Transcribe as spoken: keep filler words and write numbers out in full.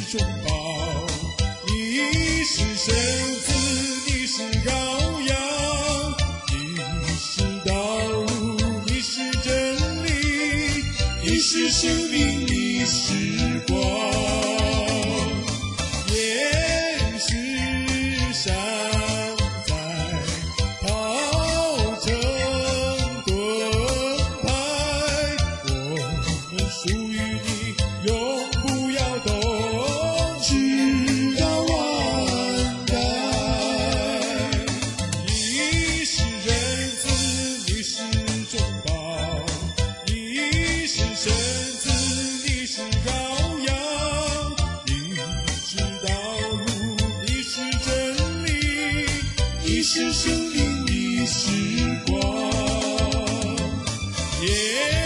中宝，你是圣子，你是羔羊，你是道路，你是真理，你是生命，你是光。岩石上在陶城盾牌，我们属于你，永不摇动，直到万代。你是人子，你是中宝，你是圣子，你是羔羊，你是道路，你是真理，你是生命，你是光。耶